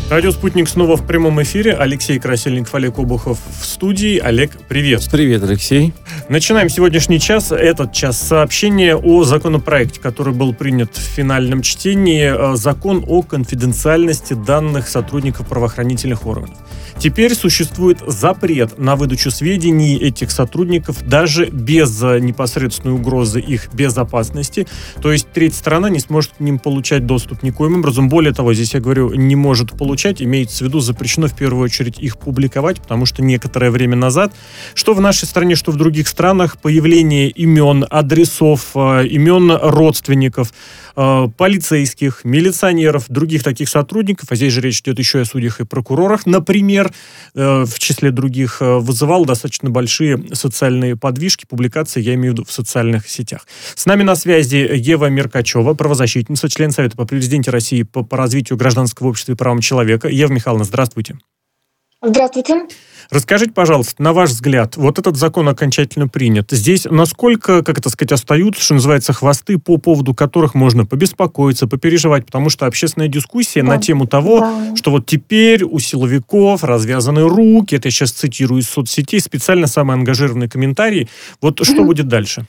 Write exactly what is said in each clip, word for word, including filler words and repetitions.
Радио «Спутник» снова в прямом эфире. Алексей Красильников, Олег Обухов в студии. Олег, привет. Привет, Алексей. Начинаем сегодняшний час, этот час, сообщение о законопроекте, который был принят в финальном чтении. Закон о конфиденциальности данных сотрудников правоохранительных органов. Теперь существует запрет на выдачу сведений этих сотрудников даже без непосредственной угрозы их безопасности. То есть третья сторона не сможет к ним получать доступ никоим образом. Более того, здесь я говорю, не может получать, имеется в виду, запрещено в первую очередь их публиковать, потому что некоторое время назад, что в нашей стране, что в других странах, появление имен, адресов, имен родственников, полицейских, милиционеров, других таких сотрудников, а здесь же речь идет еще о судьях и прокурорах, например, в числе других, вызывал достаточно большие социальные подвижки, публикации, я имею в виду, в социальных сетях. С нами на связи Ева Меркачева, правозащитница, член Совета по президенте России по, по развитию гражданского общества и правам человека. Ева Михайловна, здравствуйте. Здравствуйте. Расскажите, пожалуйста, на ваш взгляд, вот этот закон окончательно принят. Здесь насколько, как это сказать, остаются, что называется, хвосты, по поводу которых можно побеспокоиться, попереживать, потому что общественная дискуссия да. на тему того, да. что вот теперь у силовиков развязаны руки, это я сейчас цитирую из соцсетей, специально самые ангажированные комментарии. Вот что будет дальше?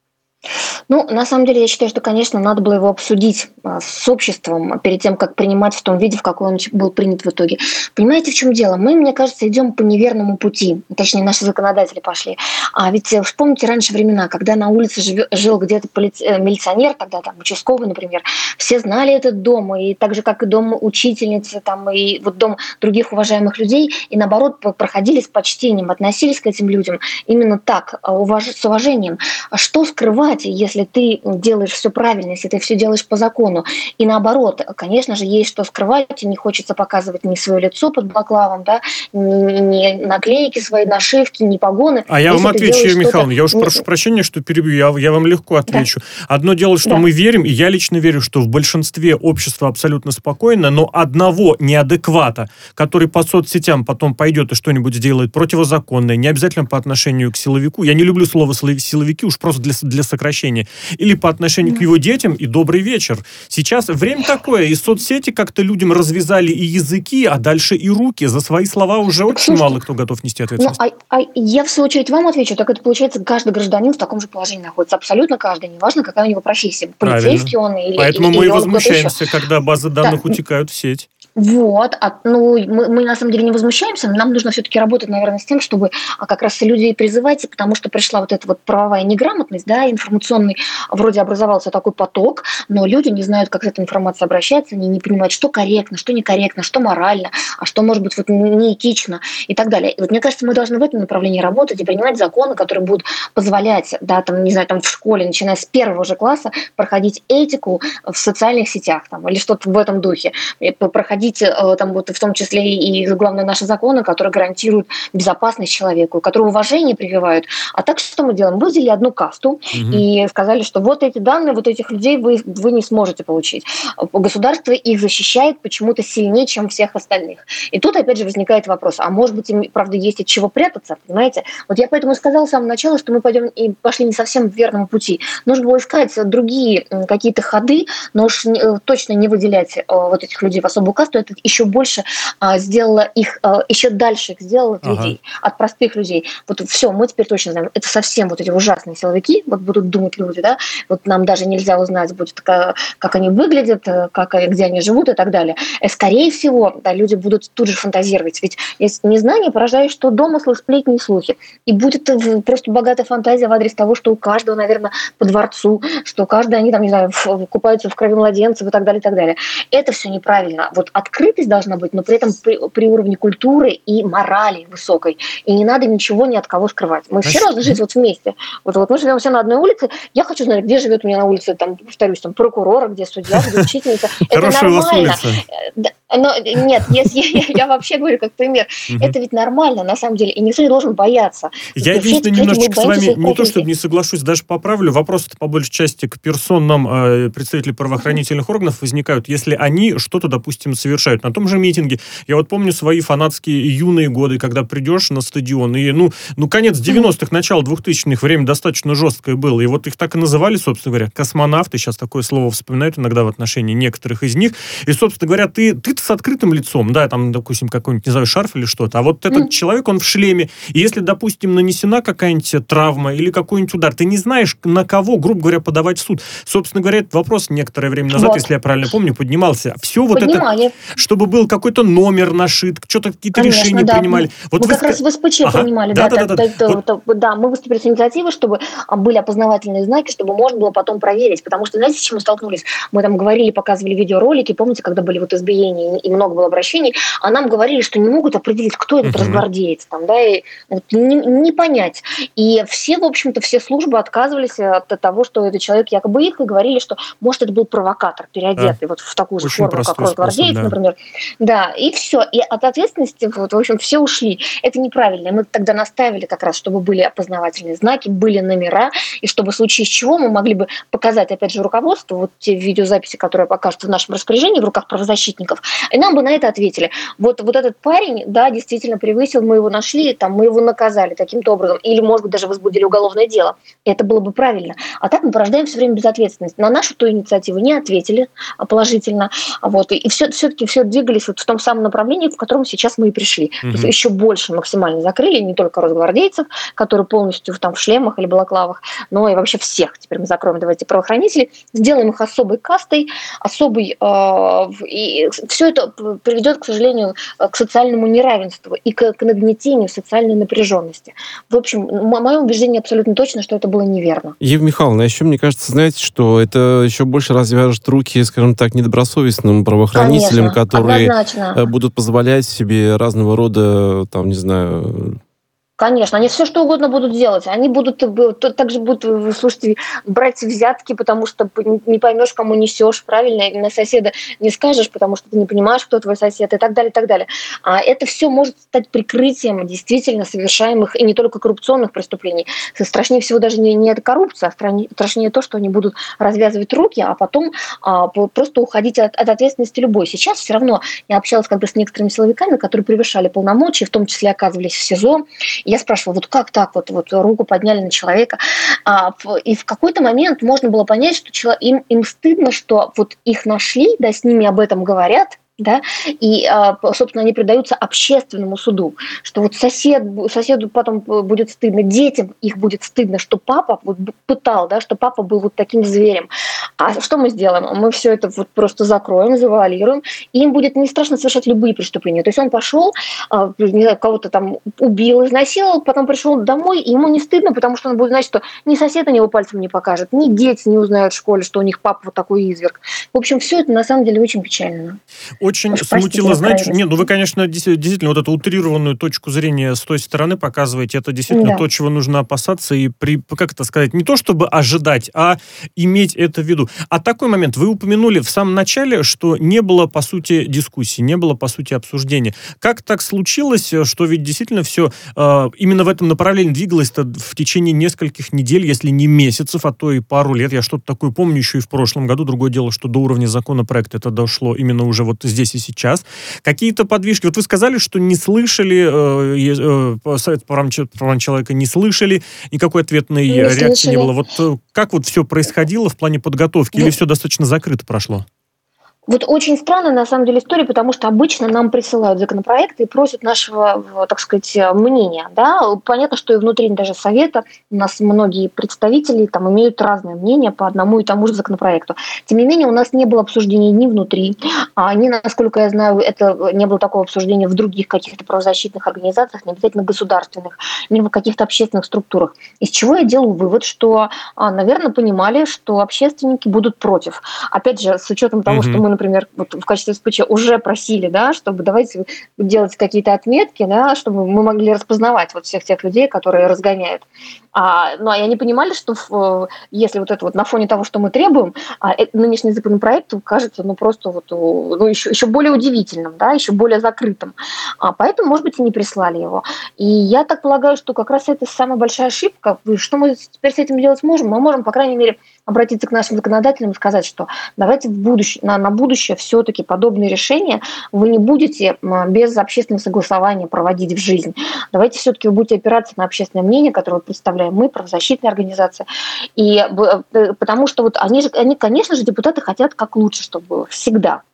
Ну, на самом деле, я считаю, что, конечно, надо было его обсудить а, с обществом перед тем, как принимать в том виде, в каком он был принят в итоге. Понимаете, в чем дело? Мы, мне кажется, идем по неверному пути. Точнее, наши законодатели пошли. А ведь вспомните раньше времена, когда на улице жив, жил где-то полиц... милиционер, тогда там участковый, например, все знали этот дом, и так же, как и дом учительницы, там, и вот дом других уважаемых людей, и наоборот, проходили с почтением, относились к этим людям именно так, уваж... с уважением. Что скрывать, если ты делаешь все правильно, если ты все делаешь по закону? И наоборот, конечно же, есть что скрывать, и не хочется показывать ни свое лицо под балаклавом, да, ни, ни наклейки свои, нашивки, ни погоны. А я вам отвечу, Ева Михайловна, я уж прошу прощения, что перебью, я, я вам легко отвечу. Да. Одно дело, что да. мы верим, и я лично верю, что в большинстве общества абсолютно спокойно, но одного неадеквата, который по соцсетям потом пойдет и что-нибудь сделает противозаконное, не обязательно по отношению к силовику, я не люблю слово силовики, уж просто для, для сокращения, или по отношению mm-hmm. к его детям, и добрый вечер. Сейчас время такое, и соцсети как-то людям развязали и языки, а дальше и руки. За свои слова уже так, очень слушайте, мало кто готов нести ответственность. Ну, а, а я, в свою очередь, вам отвечу. Так это, получается, каждый гражданин в таком же положении находится. Абсолютно каждый. Неважно, какая у него профессия. Полицейский он или Поэтому или, мы или и возмущаемся, когда базы данных да. утекают в сеть. Вот, а, ну, мы, мы на самом деле не возмущаемся, но нам нужно все-таки работать, наверное, с тем, чтобы а, как раз людей призывать, потому что пришла вот эта вот правовая неграмотность, да, информационный, вроде образовался такой поток, но люди не знают, как с этой информацией обращаться, они не понимают, что корректно, что некорректно, что морально, а что, может быть, вот неэтично и так далее. И вот мне кажется, мы должны в этом направлении работать и принимать законы, которые будут позволять, да, там, не знаю, там в школе, начиная с первого же класса, проходить этику в социальных сетях, там, или что-то в этом духе, проходить там вот в том числе и главное наши законы, которые гарантируют безопасность человеку, которые уважение прививают. А так что мы делаем? Мы взяли одну касту угу. и сказали, что вот эти данные, вот этих людей вы, вы не сможете получить. Государство их защищает почему-то сильнее, чем всех остальных. И тут опять же возникает вопрос, а может быть им, правда, есть от чего прятаться, понимаете? Вот я поэтому сказала с самого начала, что мы пойдем и пошли не совсем в верном пути. Нужно было искать другие какие-то ходы, но уж точно не выделять вот этих людей в особую касту. Это еще больше а, сделало их, а, еще дальше их сделало от ага. людей, от простых людей. Вот все, мы теперь точно знаем, это совсем вот эти ужасные силовики, вот будут думать люди, да, вот нам даже нельзя узнать будет, как, как они выглядят, как, где они живут и так далее. И, скорее всего, да, люди будут тут же фантазировать, ведь есть незнание порождает, что домыслы, сплетни и слухи. И будет просто богатая фантазия в адрес того, что у каждого, наверное, по дворцу, что каждый, они там, не знаю, купаются в крови младенцев и так далее, и так далее. Это все неправильно. Вот открытость должна быть, но при этом при, при уровне культуры и морали высокой. И не надо ничего ни от кого скрывать. Мы все должны жить вот вместе. Вот, вот мы живем все на одной улице. Я хочу знать, где живет у меня на улице, там, повторюсь, там, прокурор, где судья, где учительница. Это нормально. Но нет, если я, я вообще говорю как пример, это ведь нормально, на самом деле, и никто не должен бояться. Я единственное немножечко с вами, не то чтобы не соглашусь, даже поправлю, вопросы-то по большей части к персонам э, представителей правоохранительных органов возникают, если они что-то, допустим, совершают. На том же митинге, я вот помню свои фанатские юные годы, когда придешь на стадион, и, ну, ну конец девяностых, начало двухтысячных, время достаточно жесткое было, и вот их так и называли, собственно говоря, космонавты, сейчас такое слово вспоминают иногда в отношении некоторых из них, и, собственно говоря, ты, ты открыто с открытым лицом, да, там, допустим, какой-нибудь, не знаю, шарф или что-то, а вот этот mm. человек, он в шлеме, и если, допустим, нанесена какая-нибудь травма или какой-нибудь удар, ты не знаешь, на кого, грубо говоря, подавать в суд. Собственно говоря, этот вопрос некоторое время назад, вот. если я правильно помню, поднимался. Все вот Поднимали. это, чтобы был какой-то номер нашит, что-то какие-то Конечно, решения да. принимали. Вот мы вы как ска... раз в СПЧ ага. принимали, да, да, да, да, да, да, вот. да, да, мы выступили с инициативой, чтобы были опознавательные знаки, чтобы можно было потом проверить, потому что, знаете, с чем мы столкнулись? Мы там говорили, показывали видеоролики, помните, когда были вот избиения и много было обращений, а нам говорили, что не могут определить, кто этот uh-huh. росгвардеец, там, да, и вот, не, не понять. И все, в общем-то, все службы отказывались от того, что этот человек якобы их, и говорили, что, может, это был провокатор, переодетый да. вот в такую же Очень форму, как росгвардеец, да. например. Да, и все. И от ответственности, вот, в общем, все ушли. Это неправильно. Мы тогда настаивали как раз, чтобы были опознавательные знаки, были номера, и чтобы в случае с чего мы могли бы показать, опять же, руководству, вот те видеозаписи, которые покажут в нашем распоряжении, в руках правозащитников, и нам бы на это ответили. Вот, вот этот парень, да, действительно превысил, мы его нашли, там, мы его наказали таким-то образом, или, может быть, даже возбудили уголовное дело. Это было бы правильно. А так мы порождаем все время безответственность. На нашу ту инициативу не ответили положительно. Вот, и все, все-таки все двигались вот в том самом направлении, в котором сейчас мы и пришли. Mm-hmm. То есть еще больше максимально закрыли, не только росгвардейцев, которые полностью там в шлемах или балаклавах, но и вообще всех. Теперь мы закроем, давайте, правоохранителей, сделаем их особой кастой, особой... Э, и все это приведет, к сожалению, к социальному неравенству и к, к нагнетению социальной напряженности. В общем, мое убеждение абсолютно точно, что это было неверно. Евгения Михайловна, еще мне кажется, знаете, что это еще больше развяжет руки, скажем так, недобросовестным правоохранителям, Конечно, которые однозначно. будут позволять себе разного рода, там, не знаю... Конечно, они все что угодно будут делать. Они будут также будут, слушайте, брать взятки, потому что не поймешь, кому несешь, правильно, или на соседа не скажешь, потому что ты не понимаешь, кто твой сосед, и так далее, и так далее. А это все может стать прикрытием действительно совершаемых и не только коррупционных преступлений. Страшнее всего даже не, не эта коррупция, а страшнее то, что они будут развязывать руки, а потом а, просто уходить от, от ответственности любой. Сейчас все равно я общалась как бы с некоторыми силовиками, которые превышали полномочия, в том числе оказывались в СИЗО. Я спрашивала, вот как так, вот, вот руку подняли на человека. А, и в какой-то момент можно было понять, что человек, им, им стыдно, что вот их нашли, да, с ними об этом говорят, да, и, собственно, они предаются общественному суду, что вот сосед, соседу потом будет стыдно, детям их будет стыдно, что папа вот пытал, да, что папа был вот таким зверем. А что мы сделаем? Мы все это вот просто закроем, завуалируем, и им будет не страшно совершать любые преступления. То есть он пошел, не знаю, кого-то там убил, изнасиловал, потом пришел домой, и ему не стыдно, потому что он будет знать, что ни сосед на него пальцем не покажет, ни дети не узнают в школе, что у них папа вот такой изверг. В общем, все это на самом деле очень печально. Очень Уж смутило, знаете, нет, ну вы, конечно, действительно вот эту утрированную точку зрения с той стороны показываете, это действительно да. то, чего нужно опасаться и, при, как это сказать, не то чтобы ожидать, а иметь это в виду. А такой момент, вы упомянули в самом начале, что не было, по сути, дискуссии, не было, по сути, обсуждения. Как так случилось, что ведь действительно все э, именно в этом направлении двигалось-то в течение нескольких недель, если не месяцев, а то и пару лет. Я что-то такое помню еще и в прошлом году. Другое дело, что до уровня законопроекта это дошло именно уже вот здесь и сейчас. Какие-то подвижки. Вот вы сказали, что не слышали, э, э, Совет по правам человека не слышали, никакой ответной не реакции слышали. Не было. Вот э, как вот все происходило в плане подготовки? Или все достаточно закрыто прошло? Вот очень странная, на самом деле, история, потому что обычно нам присылают законопроекты и просят нашего, так сказать, мнения. Да? Понятно, что и внутри даже Совета у нас многие представители там имеют разное мнение по одному и тому же законопроекту. Тем не менее, у нас не было обсуждений ни внутри, ни, насколько я знаю, это не было такого обсуждения в других каких-то правозащитных организациях, не обязательно государственных, ни в каких-то общественных структурах. Из чего я делаю вывод, что, наверное, понимали, что общественники будут против. Опять же, с учетом того, mm-hmm. что мы, например, вот в качестве СПЧ уже просили, да, чтобы давайте делать какие-то отметки, да, чтобы мы могли распознавать вот всех тех людей, которые разгоняют. А, ну, а они понимали, что в, если вот это вот на фоне того, что мы требуем, а, это, нынешний законопроект кажется, ну, просто вот, ну, еще, еще более удивительным, да, еще более закрытым. А, поэтому, может быть, и не прислали его. И я так полагаю, что как раз это самая большая ошибка. Что мы теперь с этим делать можем? Мы можем, по крайней мере, обратиться к нашим законодателям и сказать, что давайте в будущее, на, на будущее все-таки подобные решения вы не будете без общественного согласования проводить в жизнь. Давайте все-таки вы будете опираться на общественное мнение, которое представляем мы, правозащитная организация. И, потому что вот они же, они, конечно же, депутаты хотят как лучше, чтобы было всегда.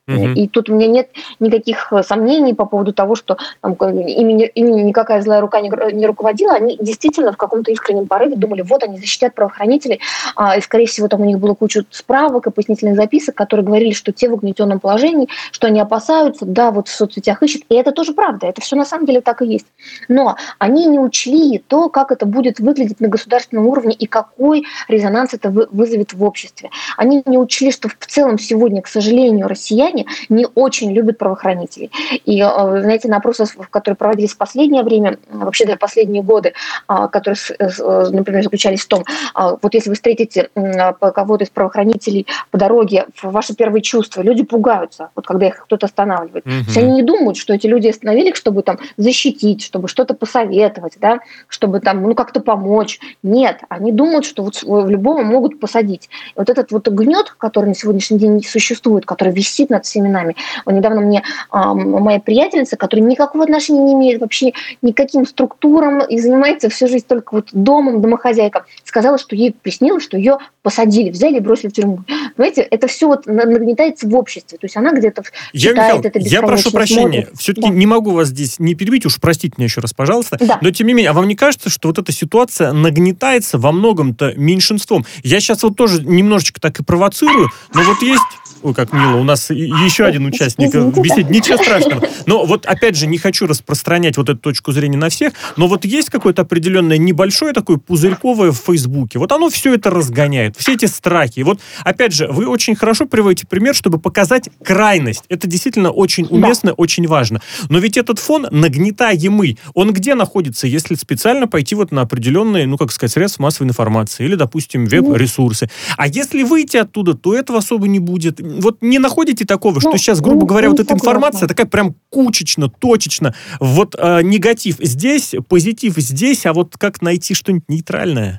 Uh-huh. И тут у меня нет никаких сомнений по поводу того, что там, ими, ими никакая злая рука не, не руководила. Они действительно в каком-то искреннем порыве думали, вот они защитят правоохранителей. А, и, скорее всего, там у них было куча справок и пояснительных записок, которые говорили, что те в угнетенном положении, что они опасаются, да, вот в соцсетях ищут. И это тоже правда. Это все на самом деле так и есть. Но они не учли то, как это будет выглядеть на государственном уровне и какой резонанс это вызовет в обществе. Они не учли, что в целом сегодня, к сожалению, россияне не очень любят правоохранителей. И, знаете, на опросы, которые проводились в последнее время, вообще даже последние годы, которые, например, заключались в том, вот если вы встретите кого-то из правоохранителей по дороге, ваши первые чувства, люди пугаются, вот когда их кто-то останавливает. Mm-hmm. То есть они не думают, что эти люди остановили их, чтобы там защитить, чтобы что-то посоветовать, да, чтобы там, ну, как-то помочь. Нет, они думают, что вот в любого могут посадить. И вот этот вот гнет, который на сегодняшний день существует, который висит над всеми нами. Вот недавно мне а, моя приятельница, которая никакого отношения не имеет вообще никаким структурам и занимается всю жизнь только вот домом, домохозяйкой, сказала, что ей приснилось, что ее посадили, взяли и бросили в тюрьму. Понимаете, это все вот нагнетается в обществе. То есть она где-то я, читает Михаил, это бесконечно. Я прошу прощения. Смотрит. Все-таки Да. не могу вас здесь не перебить, уж простите меня еще раз, пожалуйста. Да. Но тем не менее, а вам не кажется, что вот эта ситуация нагнетается во многом-то меньшинством? Я сейчас вот тоже немножечко так и провоцирую, но вот есть... Ой, как мило, у нас еще один участник беседы, ничего страшного. Но вот опять же, не хочу распространять вот эту точку зрения на всех, но вот есть какое-то определенное небольшое такое пузырьковое в Фейсбуке. Вот оно все это разгоняет, все эти страхи. И вот опять же, вы очень хорошо приводите пример, чтобы показать крайность. Это действительно очень уместно, да. очень важно. Но ведь этот фон нагнетаемый, он где находится, если специально пойти вот на определенные, ну, как сказать, средства массовой информации или, допустим, веб-ресурсы. А если выйти оттуда, то этого особо не будет. Вот не находите такого, что ну, сейчас, грубо говоря, ну, вот эта информация такая прям кучечно, точечно, вот э, негатив здесь, позитив здесь, а вот как найти что-нибудь нейтральное?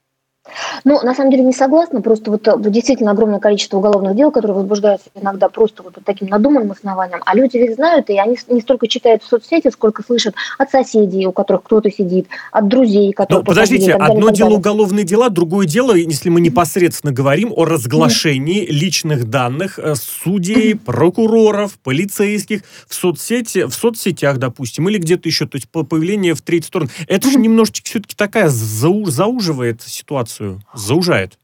Ну, на самом деле не согласна, просто вот действительно огромное количество уголовных дел, которые возбуждаются иногда просто вот таким надуманным основанием, а люди ведь знают, и они не столько читают в соцсети, сколько слышат от соседей, у которых кто-то сидит, от друзей, которые... Но подождите, далее, одно дело уголовные дела, другое дело, если мы непосредственно говорим о разглашении mm. личных данных судей, mm. прокуроров, полицейских в соцсети, в соцсетях, допустим, или где-то еще, то есть появление в третью сторону. Это mm. же немножечко все-таки такая зау, зауживает ситуацию. Заужает.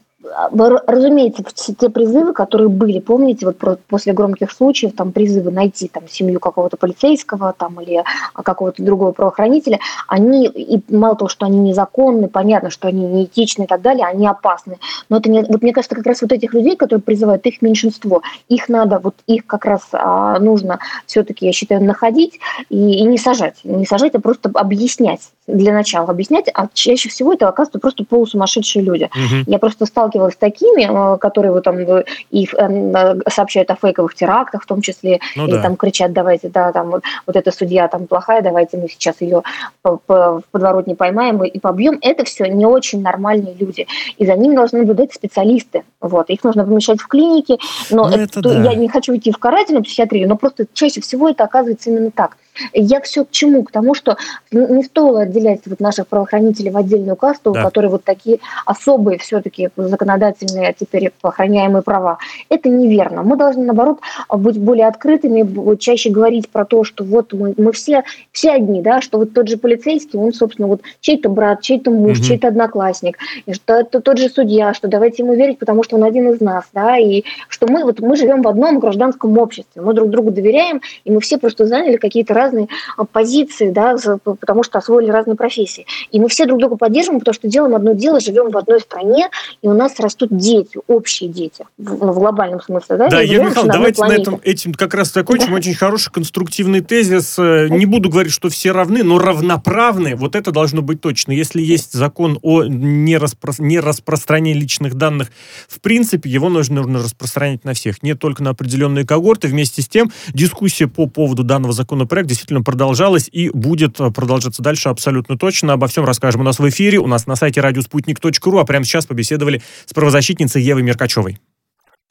Разумеется, все те призывы, которые были, помните, вот после громких случаев, там призывы найти там семью какого-то полицейского там, или какого-то другого правоохранителя, они, и мало того, что они незаконны, понятно, что они неэтичны и так далее, они опасны. Но это не, вот мне кажется, как раз вот этих людей, которые призывают, их меньшинство, их надо, вот их как раз а, нужно все-таки, я считаю, находить и, и не сажать. Не сажать, а просто объяснять. Для начала объяснять, а чаще всего это оказывается просто полусумасшедшие люди. Uh-huh. Я просто сталкивалась с такими, которые вот там их сообщают о фейковых терактах, в том числе, ну, и да. там кричат, давайте, да, там вот, вот эта судья там плохая, давайте мы сейчас ее в подворотне поймаем и побьем. Это все не очень нормальные люди, и за ними должны наблюдать специалисты. Вот. Их нужно помещать в клинике, но ну, это, это, да. я не хочу идти в карательную психиатрию, но просто чаще всего это оказывается именно так. Я все к чему? К тому, что не стоило отделять вот наших правоохранителей в отдельную касту, да. которые вот такие особые все-таки законодательные, а теперь охраняемые права. Это неверно. Мы должны, наоборот, быть более открытыми, чаще говорить про то, что вот мы, мы все, все одни, да, что вот тот же полицейский, он, собственно, вот чей-то брат, чей-то муж, угу. чей-то одноклассник, и что это тот же судья, что давайте ему верить, потому что он один из нас, да, и что мы, вот, мы живем в одном гражданском обществе, мы друг другу доверяем, и мы все просто заняли какие-то разные позиции, да, потому что освоили разные профессии. И мы все друг друга поддерживаем, потому что делаем одно дело, живем в одной стране, и у нас растут дети, общие дети, в, в глобальном смысле. Да, да Ева Михайловна, давайте на этом, этим как раз закончим. Да. Очень хороший конструктивный тезис. Не буду говорить, что все равны, но равноправны. Вот это должно быть точно. Если есть закон о нераспро... нераспространении личных данных, в принципе, его нужно, нужно распространять на всех, не только на определенные когорты. Вместе с тем, дискуссия по поводу данного законопроекта действительно продолжалась и будет продолжаться дальше абсолютно точно. Обо всем расскажем у нас в эфире, у нас на сайте радио спутник точка ру, а прямо сейчас побеседовали с правозащитницей Евой Меркачевой.